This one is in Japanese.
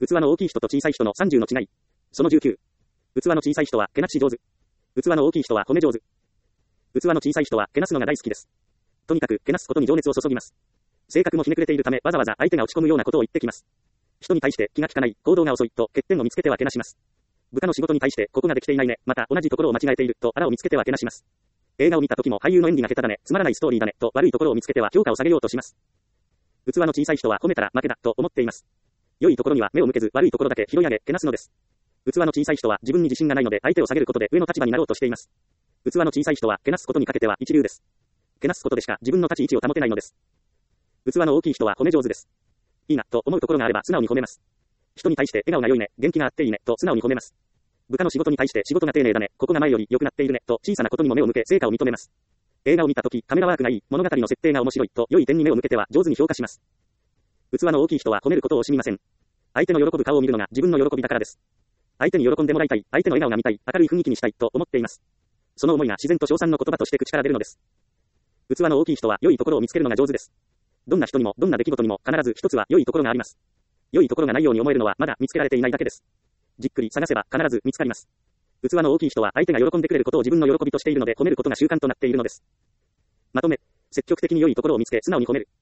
器の大きい人と小さい人の30の違い。その19。器の小さい人はけなし上手。器の大きい人は褒め上手。器の小さい人はけなすのが大好きです。とにかくけなすことに情熱を注ぎます。性格もひねくれているためわざわざ相手が落ち込むようなことを言ってきます。人に対して気が利かない、行動が遅いと欠点を見つけてはけなします。部下の仕事に対してここができていないね、また同じところを間違えているとあらを見つけてはけなします。映画を見た時も俳優の演技が下手だね、つまらないストーリーだねと悪いところを見つけては評価を下げようとします。器の小さい人は褒めたら負けだと思っています。良いところには目を向けず悪いところだけ拾い上げけなすのです。器の小さい人は自分に自信がないので相手を下げることで上の立場になろうとしています。器の小さい人はけなすことにかけては一流です。けなすことでしか自分の立ち位置を保てないのです。器の大きい人は褒め上手です。いいなと思うところがあれば素直に褒めます。人に対して笑顔が良いね、元気があっていいねと素直に褒めます。部下の仕事に対して仕事が丁寧だね、ここが前より良くなっているねと小さなことにも目を向け成果を認めます。映画を見た時カメラワークがいい、物語の設定が面白いと良い点に目を向けては上手に評価します。器の大きい人は褒めることを惜しみません。相手の喜ぶ顔を見るのが自分の喜びだからです。相手に喜んでもらいたい、相手の笑顔が見たい、明るい雰囲気にしたいと思っています。その思いが自然と称賛の言葉として口から出るのです。器の大きい人は良いところを見つけるのが上手です。どんな人にもどんな出来事にも必ず一つは良いところがあります。良いところがないように思えるのはまだ見つけられていないだけです。じっくり探せば必ず見つかります。器の大きい人は相手が喜んでくれることを自分の喜びとしているので褒めることが習慣となっているのです。まとめ、積極的に良いところを見つけ素直に褒める。